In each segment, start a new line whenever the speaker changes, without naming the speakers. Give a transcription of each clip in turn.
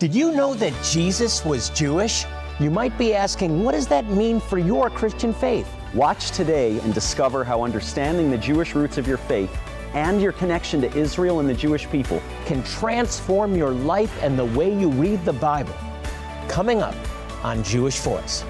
Did you know that Jesus was Jewish? You might be asking, what does that mean for your Christian faith?
Watch today and discover how understanding the Jewish roots of your faith and your connection to Israel and the Jewish people
Can transform your life and the way you read the Bible. Coming up on Jewish Voice.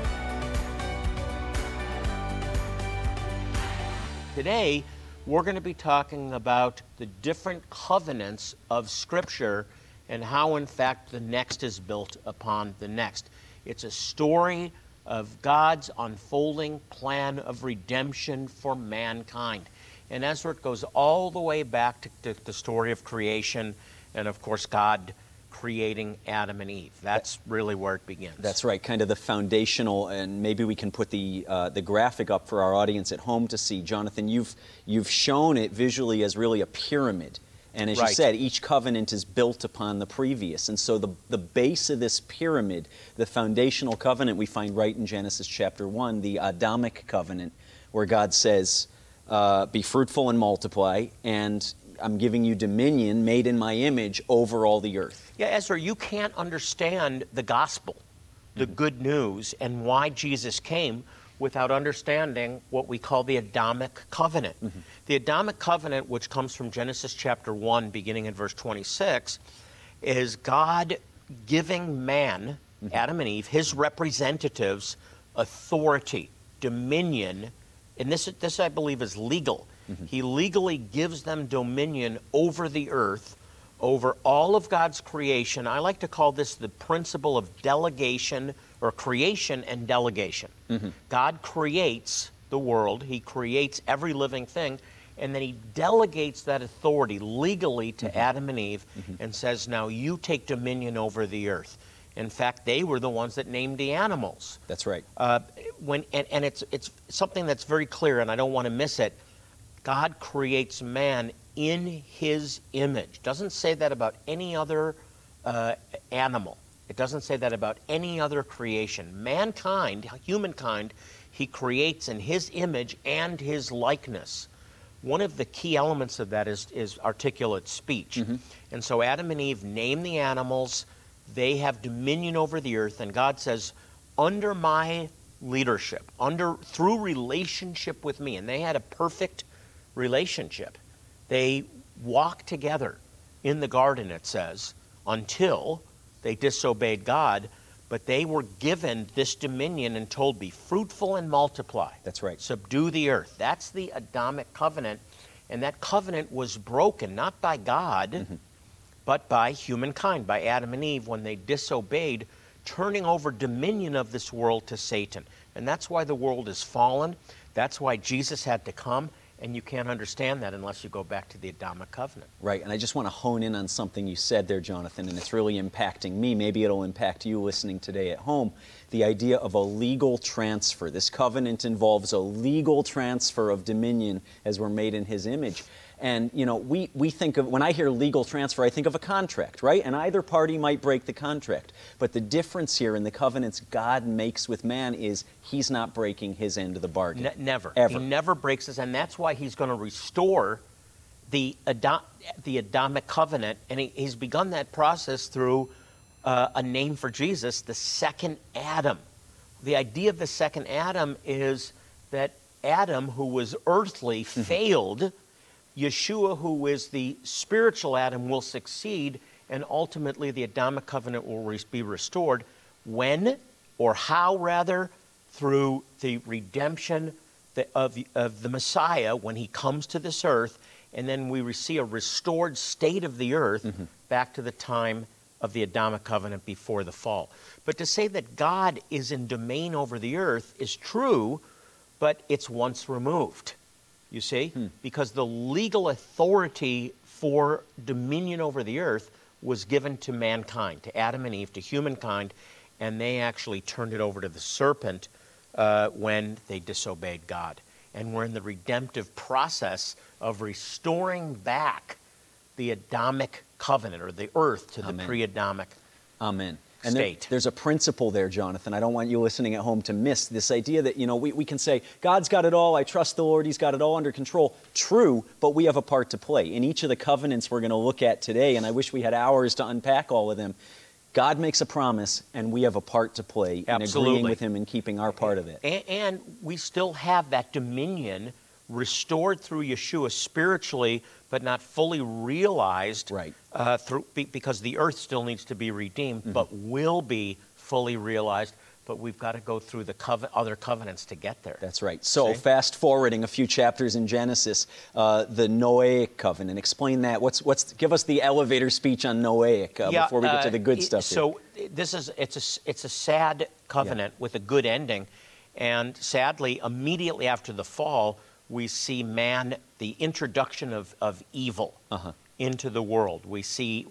Today, we're going to be talking about the different covenants of Scripture and how, in fact, the next is built upon the next. It's a story of God's unfolding plan of redemption for mankind. And Ezra goes all the way back to the story of creation and, of course, God creating Adam and Eve. That's really where it begins.
That's right, kind of the foundational, and maybe we can put the graphic up for our audience at home to see. Jonathan, you've shown it visually as really a pyramid. And as you said, each covenant is built upon the previous. And so the base of this pyramid, the foundational covenant we find right in Genesis chapter 1, the Adamic covenant, where God says, be fruitful and multiply, and I'm giving you dominion made in my image over all the earth.
Yeah, Ezra, you can't understand the gospel, the good news, and why Jesus came without understanding what we call the Adamic covenant. The Adamic covenant, which comes from Genesis chapter 1, beginning in verse 26, is God giving man, Adam and Eve, his representatives, authority, dominion, and this I believe is legal. He legally gives them dominion over the earth, over all of God's creation. I like to call this the principle of delegation, or creation and delegation. God creates the world, He creates every living thing, and then He delegates that authority legally to Adam and Eve and says, now you take dominion over the earth. In fact, they were the ones that named the animals.
That's right.
And it's something that's very clear, and I don't want to miss it. God creates man in His image. Doesn't say that about any other animal. It doesn't say that about any other creation. Mankind, humankind, He creates in His image and His likeness. One of the key elements of that is articulate speech. And so Adam and Eve name the animals. They have dominion over the earth, and God says, under my leadership, through relationship with me, and they had a perfect relationship. They walked together in the garden, it says, until they disobeyed God, but they were given this dominion and told, be fruitful and multiply.
That's right.
Subdue the earth. That's the Adamic covenant, and that covenant was broken, not by God, but by humankind, by Adam and Eve, when they disobeyed, turning over dominion of this world to Satan. And that's why the world is fallen. That's why Jesus had to come. And you can't understand that unless you go back to the Adamic covenant.
Right, and I just want to hone in on something you said there, Jonathan, and it's really impacting me. Maybe it'll impact you listening today at home. The idea of a legal transfer. This covenant involves a legal transfer of dominion as we're made in His image. And, you know, we think of, when I hear legal transfer, I think of a contract, right? And either party might break the contract. But the difference here in the covenants God makes with man is He's not breaking His end of the bargain.
Never.
Ever.
He never breaks his, and that's why He's going to restore the Adamic covenant. And He's begun that process through a name for Jesus, the second Adam. The idea of the second Adam is that Adam, who was earthly, failed. Yeshua, who is the spiritual Adam, will succeed, and ultimately the Adamic covenant will be restored. When, or how rather, through the redemption of the Messiah when He comes to this earth, and then we see a restored state of the earth back to the time of the Adamic covenant before the fall. But to say that God is in domain over the earth is true, but it's once removed. You see? Because the legal authority for dominion over the earth was given to mankind, to Adam and Eve, to humankind, and they actually turned it over to the serpent when they disobeyed God. And we're in the redemptive process of restoring back the Adamic covenant, or the earth, to the pre-Adamic state.
There's a principle there, Jonathan. I don't want you listening at home to miss this idea that, you know, we can say, God's got it all, I trust the Lord, He's got it all under control. True, but we have a part to play. In each of the covenants we're going to look at today, and I wish we had hours to unpack all of them, God makes a promise, and we have a part to play in agreeing with him and keeping our part of it.
And we still have that dominion restored through Yeshua spiritually, but not fully realized,
right.
Because the earth still needs to be redeemed, but will be fully realized. But we've got to go through the other covenants to get there.
That's right. So fast forwarding a few chapters in Genesis, the Noahic covenant. Explain that. Give us the elevator speech on Noahic before we get to the good stuff.
So it's a sad covenant with a good ending, and sadly, immediately after the fall, we see the introduction of evil into the world. We see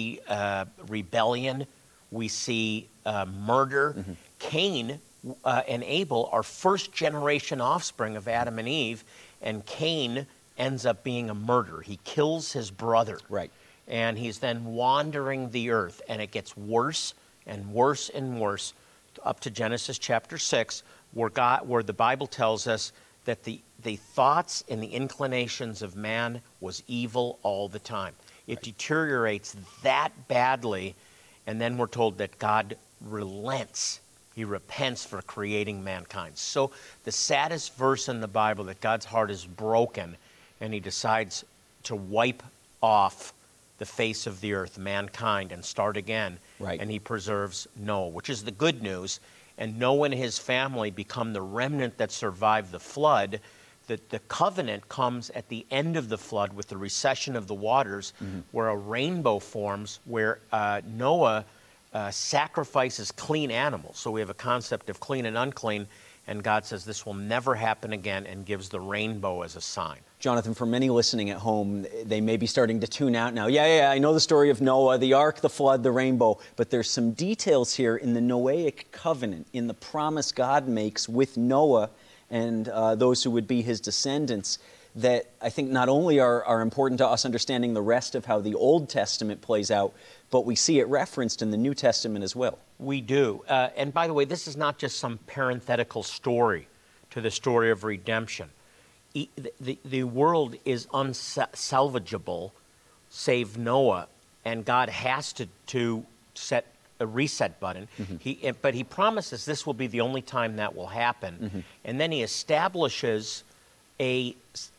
rebellion. We see murder. Cain and Abel are first-generation offspring of Adam and Eve, and Cain ends up being a murderer. He kills his brother.
Right.
And he's then wandering the earth, and it gets worse and worse and worse up to Genesis chapter 6, where the Bible tells us that the thoughts and the inclinations of man was evil all the time. It deteriorates that badly, and then we're told that God relents. He repents for creating mankind. So the saddest verse in the Bible, that God's heart is broken, and he decides to wipe off the face of the earth, mankind, and start again.
Right.
And he preserves Noah, which is the good news. And Noah and his family become the remnant that survived the flood. The covenant comes at the end of the flood with the recession of the waters, where a rainbow forms, where Noah sacrifices clean animals. So we have a concept of clean and unclean, and God says this will never happen again and gives the rainbow as a sign.
Jonathan, for many listening at home, they may be starting to tune out now. Yeah, I know the story of Noah, the ark, the flood, the rainbow, but there's some details here in the Noahic covenant, in the promise God makes with Noah and those who would be his descendants, that I think not only are important to us understanding the rest of how the Old Testament plays out, but we see it referenced in the New Testament as well.
We do. And by the way, this is not just some parenthetical story to the story of redemption. The world is unsalvageable save Noah, and God has to set a reset button. But he promises this will be the only time that will happen. And then he establishes a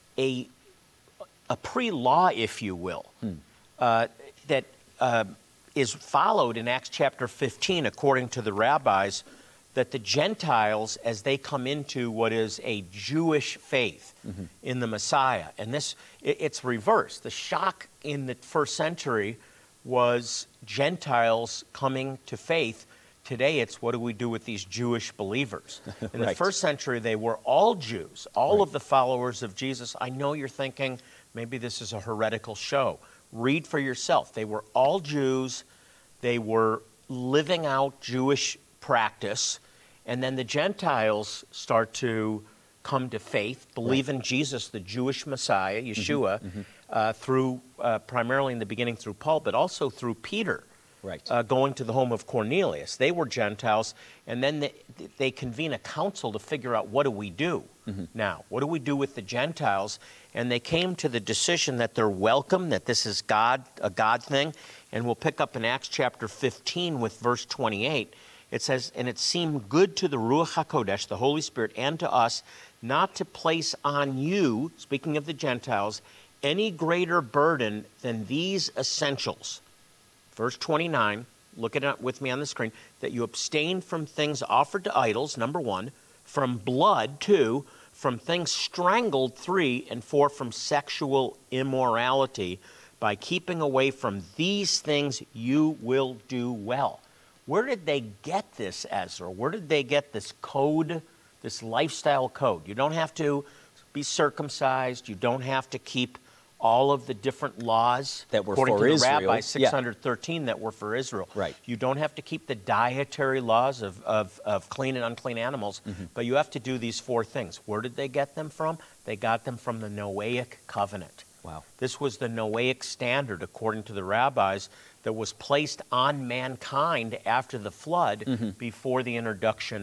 pre-law, if you will, that is followed in Acts chapter 15, according to the rabbis, that the Gentiles, as they come into what is a Jewish faith in the Messiah, and it's reversed. The shock in the first century was Gentiles coming to faith. Today, it's what do we do with these Jewish believers? In the first century, they were all Jews, all of the followers of Jesus. I know you're thinking, maybe this is a heretical show. Read for yourself. They were all Jews. They were living out Jewish practice. And then the Gentiles start to come to faith, believe in Jesus, the Jewish Messiah, Yeshua, through primarily in the beginning through Paul, but also through Peter. Going to the home of Cornelius. They were Gentiles, and then they convene a council to figure out what do we do now? What do we do with the Gentiles? And they came to the decision that they're welcome, that this is a God thing. And we'll pick up in Acts chapter 15 with verse 28. It says, "And it seemed good to the Ruach HaKodesh, the Holy Spirit, and to us, not to place on you," speaking of the Gentiles, "any greater burden than these essentials." Verse 29, look at it with me on the screen, "that you abstain from things offered to idols," number 1, "from blood," 2, "from things strangled," 3, and 4, "from sexual immorality. By keeping away from these things, you will do well." Where did they get this, Ezra? Where did they get this code, this lifestyle code? You don't have to be circumcised. You don't have to keep all of the different laws
that were
according
for
to the
Israel.
Rabbi 613 that were for Israel. You don't have to keep the dietary laws of clean and unclean animals, but you have to do these 4 things. Where did they get them from? They got them from the Noahic covenant.
Wow.
This was the Noahic standard, according to the rabbis, that was placed on mankind after the flood before the introduction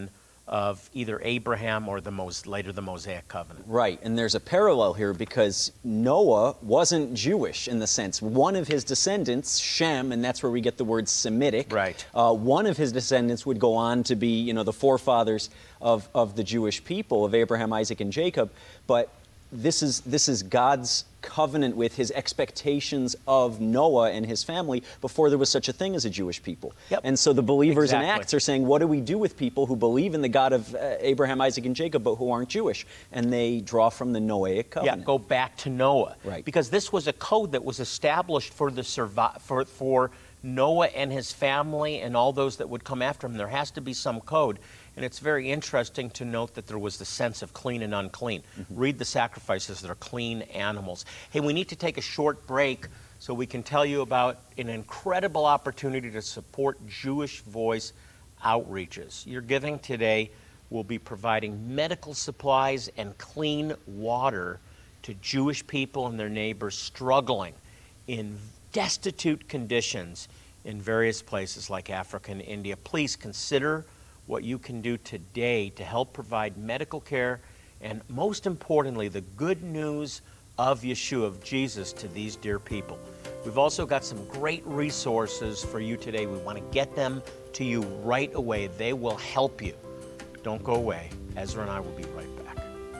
of either Abraham or later the Mosaic covenant.
Right, and there's a parallel here because Noah wasn't Jewish in the sense. One of his descendants, Shem, and that's where we get the word Semitic.
Right.
One of his descendants would go on to be, the forefathers of the Jewish people, of Abraham, Isaac, and Jacob. But this is God's covenant with his expectations of Noah and his family before there was such a thing as a Jewish people.
Yep.
And so the believers in
Exactly.
Acts are saying, what do we do with people who believe in the God of Abraham, Isaac, and Jacob, but who aren't Jewish? And they draw from the Noahic covenant.
Yeah, go back to Noah.
Right.
Because this was a code that was established for for Noah and his family and all those that would come after him. There has to be some code. And it's very interesting to note that there was the sense of clean and unclean. Mm-hmm. Read the sacrifices that are clean animals. Hey, we need to take a short break so we can tell you about an incredible opportunity to support Jewish Voice outreaches. Your giving today will be providing medical supplies and clean water to Jewish people and their neighbors struggling in destitute conditions in various places like Africa and India. Please consider what you can do today to help provide medical care and, most importantly, the good news of Yeshua, of Jesus, to these dear people. We've also got some great resources for you today. We want to get them to you right away. They will help you. Don't go away. Ezra and I will be right back.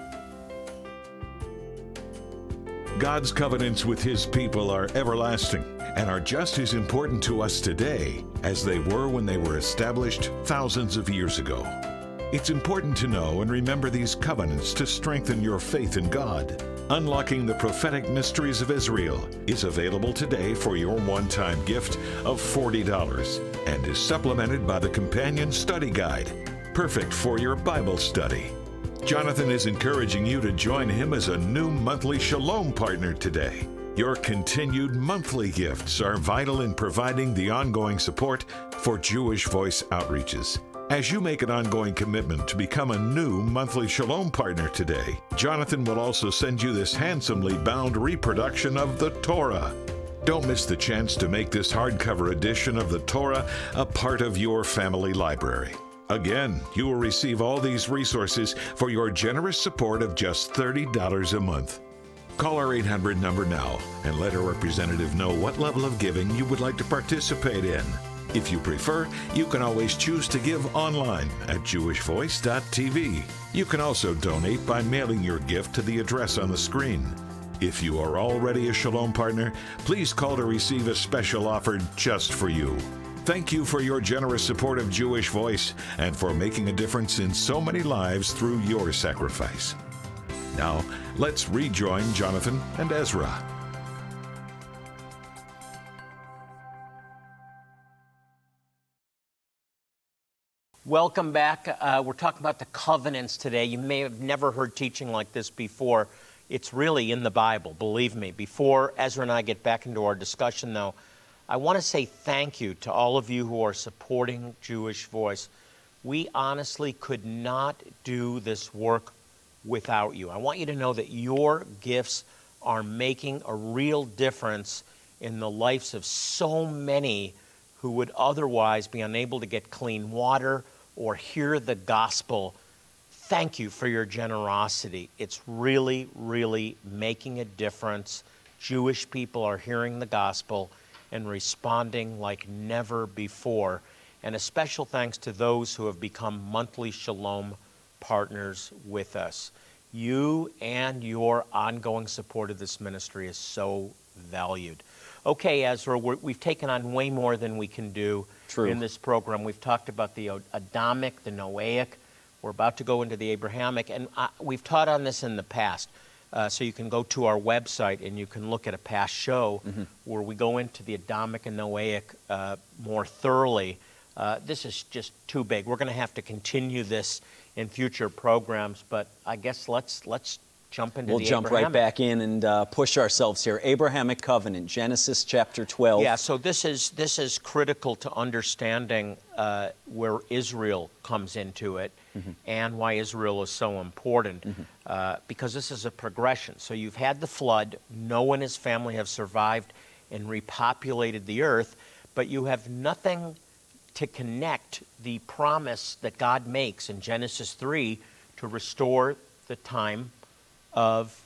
God's covenants with his people are everlasting and are just as important to us today as they were when they were established thousands of years ago. It's important to know and remember these covenants to strengthen your faith in God. Unlocking the Prophetic Mysteries of Israel is available today for your one-time gift of $40 and is supplemented by the Companion Study Guide, perfect for your Bible study. Jonathan is encouraging you to join him as a new monthly Shalom partner today. Your continued monthly gifts are vital in providing the ongoing support for Jewish Voice outreaches. As you make an ongoing commitment to become a new monthly Shalom partner today, Jonathan will also send you this handsomely bound reproduction of the Torah. Don't miss the chance to make this hardcover edition of the Torah a part of your family library. Again, you will receive all these resources for your generous support of just $30 a month. Call our 800 number now and let a representative know what level of giving you would like to participate in. If you prefer, you can always choose to give online at jewishvoice.tv. You can also donate by mailing your gift to the address on the screen. If you are already a Shalom partner, please call to receive a special offer just for you. Thank you for your generous support of Jewish Voice and for making a difference in so many lives through your sacrifice. Now, let's rejoin Jonathan and Ezra.
Welcome back. We're talking about the covenants today. You may have never heard teaching like this before. It's really in the Bible, believe me. Before Ezra and I get back into our discussion, though, I want to say thank you to all of you who are supporting Jewish Voice. We honestly could not do this work without you. I want you to know that your gifts are making a real difference in the lives of so many who would otherwise be unable to get clean water or hear the gospel. Thank you for your generosity. It's really, really making a difference. Jewish people are hearing the gospel and responding like never before. And a special thanks to those who have become monthly Shalom partners with us. You and your ongoing support of this ministry is so valued. Okay, Ezra, we've taken on way more than we can do in this program. We've talked about the Adamic, the Noahic. We're about to go into the Abrahamic, and we've taught on this in the past. So you can go to our website and you can look at a past show where we go into the Adamic and Noahic more thoroughly. This is just too big. We're going to have to continue this in future programs, but I guess let's jump into
We'll jump right back in and push ourselves here. Abrahamic covenant, Genesis chapter 12.
Yeah, so this is critical to understanding where Israel comes into it and why Israel is so important, because this is a progression. So you've had the flood. Noah and his family have survived and repopulated the earth, but you have nothing to connect the promise that God makes in Genesis 3 to restore the time of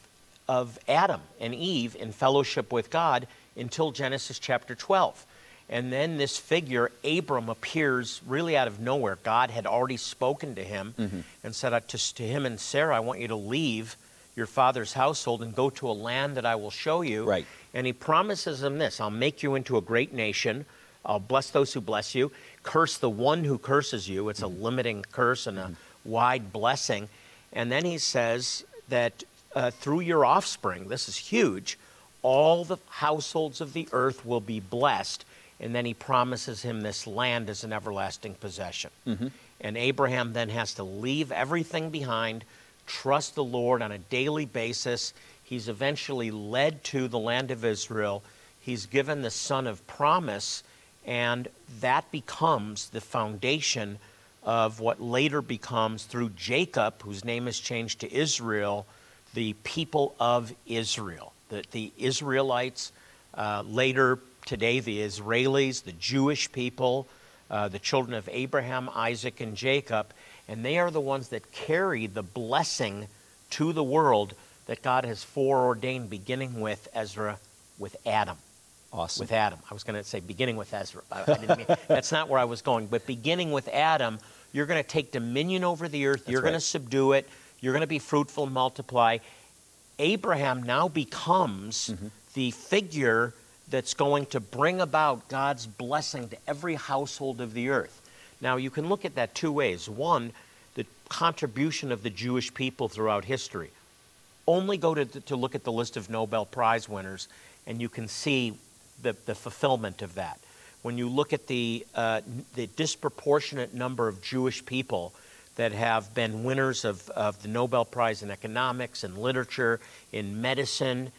Adam and Eve in fellowship with God until Genesis chapter 12. And then this figure, Abram, appears really out of nowhere. God had already spoken to him and said to him and Sarah, I want you to leave your father's household and go to a land that I will show you.
Right.
And he promises him this, I'll make you into a great nation. I'll bless those who bless you. Curse the one who curses you. It's a limiting curse and a wide blessing. And then he says that through your offspring, this is huge, all the households of the earth will be blessed. And then he promises him this land as an everlasting possession. And Abraham then has to leave everything behind, trust the Lord on a daily basis. He's eventually led to the land of Israel. He's given the son of promise, and that becomes the foundation of what later becomes, through Jacob, whose name is changed to Israel, the people of Israel. The Israelites, later today the Israelis, the Jewish people, the children of Abraham, Isaac, and Jacob, and they are the ones that carry the blessing to the world that God has foreordained, beginning with Ezra, with Adam.
Awesome.
With Adam. I was going to say beginning with Ezra. I didn't mean, that's not where I was going. But beginning with Adam, you're going to take dominion over the earth. You're going to subdue it. You're going to be fruitful and multiply. Abraham now becomes the figure that's going to bring about God's blessing to every household of the earth. Now, you can look at that two ways. One, the contribution of the Jewish people throughout history. Only go to look at the list of Nobel Prize winners, and you can see the fulfillment of that. When you look at the disproportionate number of Jewish people that have been winners of the Nobel Prize in economics and literature, in medicine,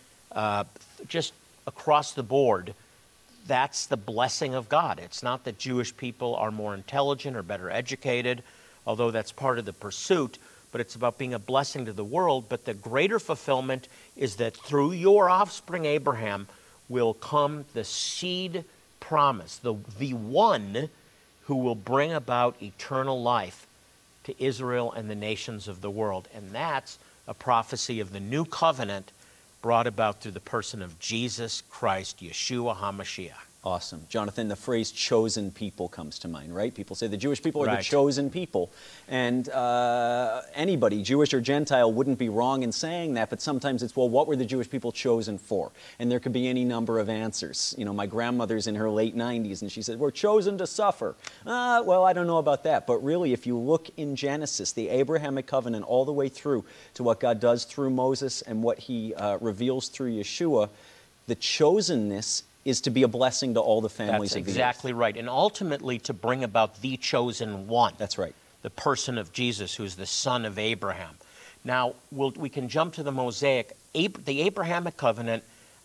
just across the board, that's the blessing of God. It's not that Jewish people are more intelligent or better educated, although that's part of the pursuit, but it's about being a blessing to the world. But the greater fulfillment is that through your offspring, Abraham, will come the seed promise, the one who will bring about eternal life to Israel and the nations of the world. And that's a prophecy of the new covenant brought about through the person of Jesus Christ, Yeshua HaMashiach.
Awesome. Jonathan, the phrase chosen people comes to mind, right? People say the Jewish people are
Right.
the chosen people. And anybody, Jewish or Gentile, wouldn't be wrong in saying that, but sometimes it's, well, what were the Jewish people chosen for? And there could be any number of answers. You know, my grandmother's in her late 90s, and she said, we're chosen to suffer. Well, I don't know about that. But really, if you look in Genesis, the Abrahamic covenant, all the way through to what God does through Moses and what he reveals through Yeshua, the chosenness is to be a blessing to all the families
That's
of the earth.
exactly right. And ultimately to bring about the chosen one.
That's right.
The person of Jesus, who's the son of Abraham. Now, we can jump to the Mosaic. The Abrahamic covenant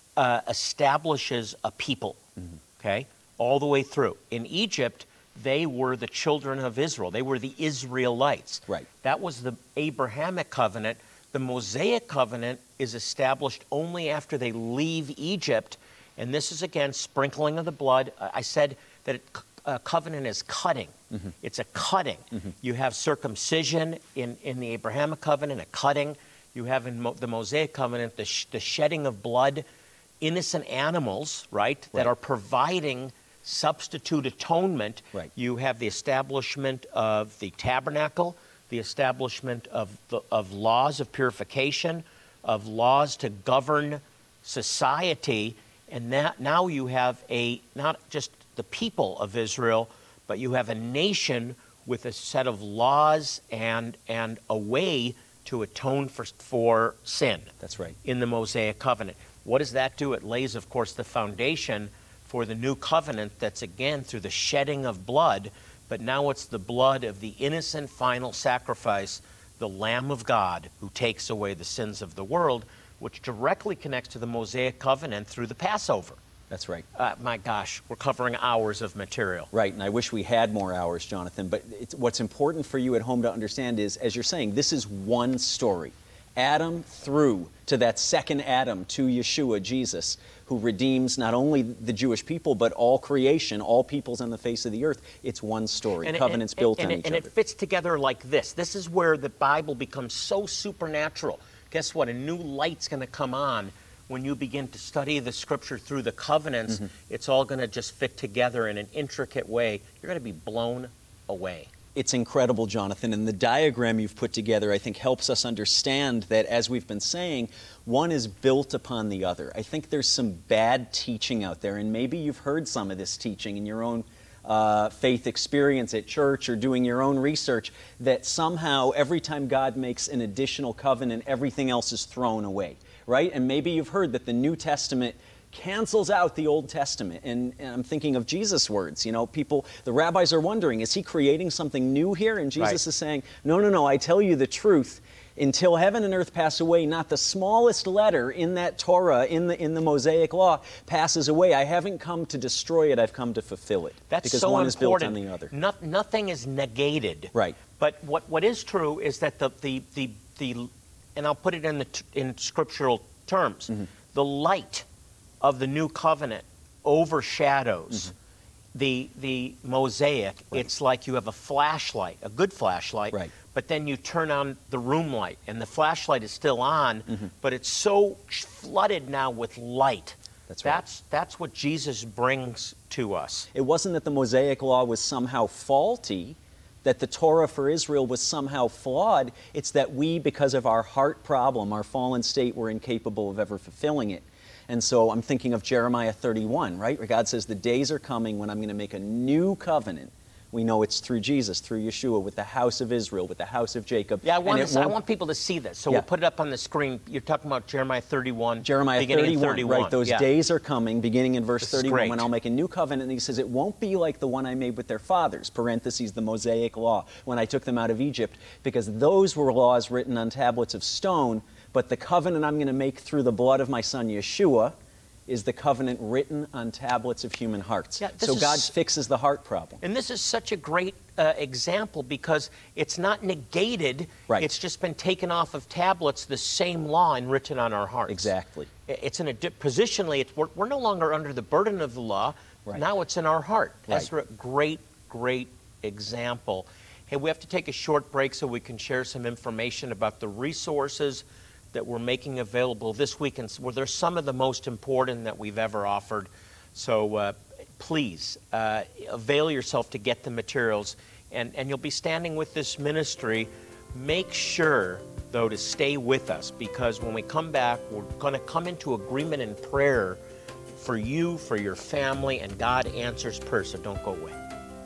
establishes a people, okay, all the way through. In Egypt, they were the children of Israel. They were the Israelites.
Right.
That was the Abrahamic covenant. The Mosaic covenant is established only after they leave Egypt. And this is, again, sprinkling of the blood. I said that a covenant is cutting. It's a cutting. You have circumcision in the Abrahamic covenant, a cutting. You have in the Mosaic covenant the shedding of blood, innocent animals, right, that are providing substitute atonement.
Right.
You have the establishment of the tabernacle, the establishment of laws of purification, of laws to govern society. And now you have not just the people of Israel, but you have a nation with a set of laws and a way to atone for sin.
That's right.
In the Mosaic covenant. What does that do? It lays, of course, the foundation for the new covenant that's, again, through the shedding of blood, but now it's the blood of the innocent final sacrifice, the Lamb of God, who takes away the sins of the world, which directly connects to the Mosaic covenant through the Passover.
That's right.
My gosh, we're covering hours of material.
Right, and I wish we had more hours, Jonathan, but what's important for you at home to understand is, as you're saying, this is one story. Adam through to that second Adam, to Yeshua, Jesus, who redeems not only the Jewish people, but all creation, all peoples on the face of the earth. It's one story. Covenants built on each other.
And it fits together like this. This is where the Bible becomes so supernatural. Guess what? A new light's going to come on when you begin to study the Scripture through the covenants. It's all going to just fit together in an intricate way. You're going to be blown away.
It's incredible, Jonathan, and the diagram you've put together, I think, helps us understand that, as we've been saying, one is built upon the other. I think there's some bad teaching out there, and maybe you've heard some of this teaching in your own faith experience at church or doing your own research, that somehow every time God makes an additional covenant, everything else is thrown away, right? And maybe you've heard that the New Testament cancels out the Old Testament. And I'm thinking of Jesus' words. You know, the rabbis are wondering, is he creating something new here? And Jesus is saying, no, I tell you the truth. Until heaven and earth pass away, not the smallest letter in that Torah, in the Mosaic Law, passes away. I haven't come to destroy it, I've come to fulfill it.
That's
because
so
one
important.
is built on the other.
Nothing is negated.
Right.
But what is true is that the and I'll put it in scriptural terms, the light of the new covenant overshadows the Mosaic. It's like you have a flashlight, a good flashlight, but then you turn on the room light, and the flashlight is still on, but it's so flooded now with light. That's what Jesus brings to us.
It wasn't that the Mosaic Law was somehow faulty, that the Torah for Israel was somehow flawed. It's that we, because of our heart problem, our fallen state, were incapable of ever fulfilling it. And so I'm thinking of Jeremiah 31, right? Where God says, the days are coming when I'm going to make a new covenant. We know it's through Jesus, through Yeshua, with the house of Israel, with the house of Jacob.
Yeah, I want people to see this. So we'll put it up on the screen. You're talking about Jeremiah 31.
Jeremiah 31, right. Those days are coming, beginning in verse
This
31, when I'll make a new covenant. And he says, it won't be like the one I made with their fathers, parentheses, the Mosaic Law, when I took them out of Egypt, because those were laws written on tablets of stone. But the covenant I'm going to make through the blood of my son Yeshua is the covenant written on tablets of human hearts.
Yeah,
so God fixes the heart problem.
And this is such a great example because it's not negated. It's just been taken off of tablets, the same law, and written on our hearts.
Exactly.
It's positionally, we're no longer under the burden of the law. Now it's in our heart. That's a great example. Hey, we have to take a short break so we can share some information about the resources that we're making available this week, and they're some of the most important that we've ever offered. So please avail yourself to get the materials, and you'll be standing with this ministry. Make sure, though, to stay with us, because when we come back, we're going to come into agreement in prayer for you, for your family, and God answers prayer, so don't go away.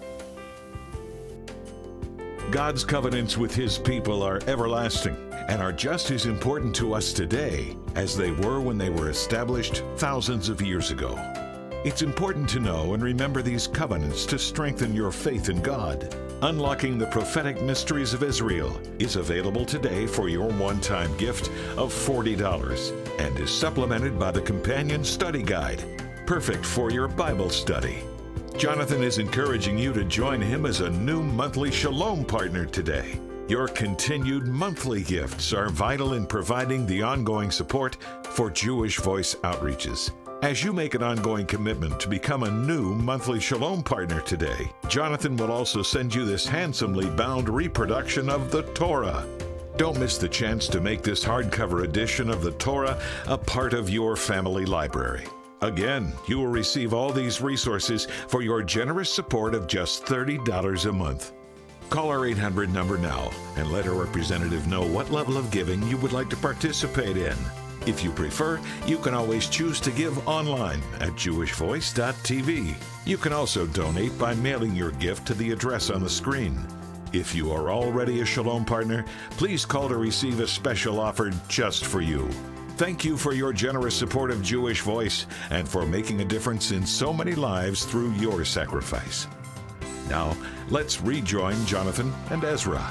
God's covenants with His people are everlasting and are just as important to us today as they were when they were established thousands of years ago. It's important to know and remember these covenants to strengthen your faith in God. Unlocking the Prophetic Mysteries of Israel is available today for your one-time gift of $40 and is supplemented by the Companion Study Guide, perfect for your Bible study. Jonathan is encouraging you to join him as a new monthly Shalom partner today. Your continued monthly gifts are vital in providing the ongoing support for Jewish Voice outreaches. As you make an ongoing commitment to become a new monthly Shalom partner today, Jonathan will also send you this handsomely bound reproduction of the Torah. Don't miss the chance to make this hardcover edition of the Torah a part of your family library. Again, you will receive all these resources for your generous support of just $30 a month. Call our 800 number now and let a representative know what level of giving you would like to participate in. If you prefer, you can always choose to give online at jewishvoice.tv. You can also donate by mailing your gift to the address on the screen. If you are already a Shalom partner, please call to receive a special offer just for you. Thank you for your generous support of Jewish Voice and for making a difference in so many lives through your sacrifice. Now, let's rejoin Jonathan and Ezra.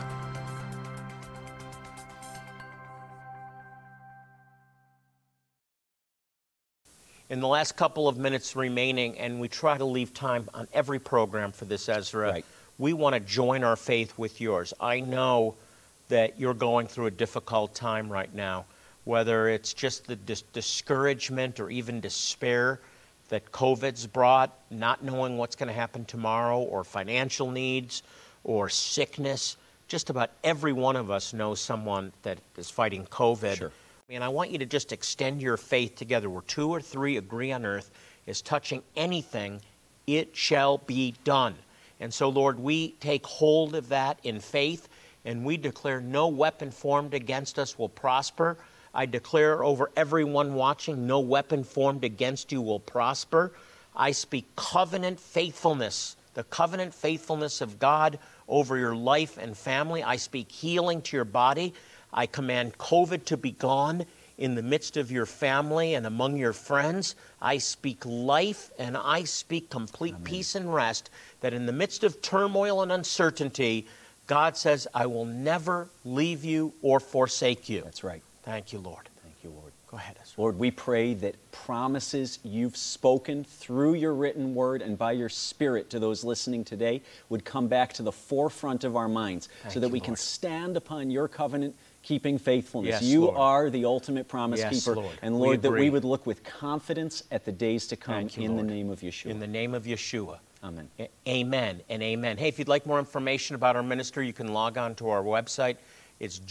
In the last couple of minutes remaining, and we try to leave time on every program for this, Ezra, we want to join our faith with yours. I know that you're going through a difficult time right now, whether it's just the discouragement or even despair that COVID's brought, not knowing what's going to happen tomorrow, or financial needs, or sickness. Just about every one of us knows someone that is fighting COVID.
Sure.
And I want you to just extend your faith together. Where 2 or 3 agree on earth is touching anything, it shall be done. And so, Lord, we take hold of that in faith, and we declare no weapon formed against us will prosper. I declare over everyone watching, no weapon formed against you will prosper. I speak covenant faithfulness, the covenant faithfulness of God over your life and family. I speak healing to your body. I command COVID to be gone in the midst of your family and among your friends. I speak life, and I speak complete peace and rest, that in the midst of turmoil and uncertainty, God says, I will never leave you or forsake you.
That's right.
Thank you, Lord.
Thank you, Lord.
Go ahead, Ezra.
Lord, we pray that promises you've spoken through your written word and by your Spirit to those listening today would come back to the forefront of our minds, so that we can stand upon your covenant-keeping faithfulness.
Yes,
you
Lord.
are the ultimate promise
Yes,
keeper.
Lord.
And
We
Lord, that we
agree.
would look with confidence at the days to come.
Thank you,
in
Lord.
the name of Yeshua.
In the name of Yeshua.
Amen.
Amen and amen. Hey, if you'd like more information about our ministry, you can log on to our website. It's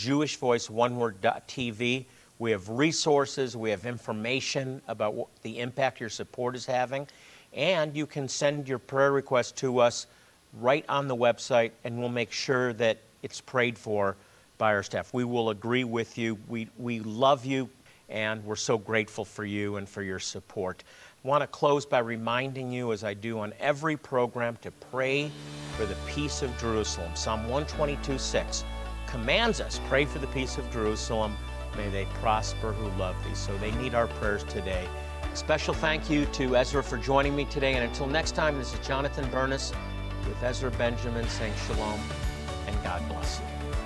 jewishvoiceoneword.tv. We have resources, we have information about the impact your support is having, and you can send your prayer request to us right on the website, and we'll make sure that it's prayed for by our staff. We will agree with you. We love you, and we're so grateful for you and for your support. I want to close by reminding you, as I do on every program, to pray for the peace of Jerusalem. Psalm 122:6 commands us, pray for the peace of Jerusalem. May they prosper who love thee. So they need our prayers today. Special thank you to Ezra for joining me today. And until next time, this is Jonathan Bernis with Ezra Benjamin saying shalom and God bless you.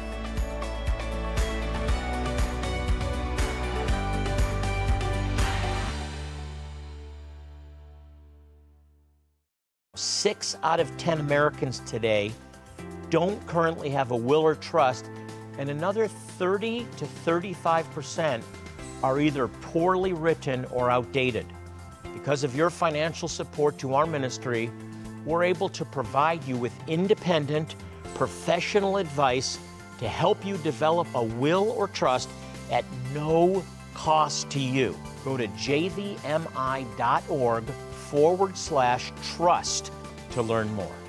Six out of 10 Americans today don't currently have a will or trust, and another 30 to 35% are either poorly written or outdated. Because of your financial support to our ministry, we're able to provide you with independent, professional advice to help you develop a will or trust at no cost to you. Go to jvmi.org/trust to learn more.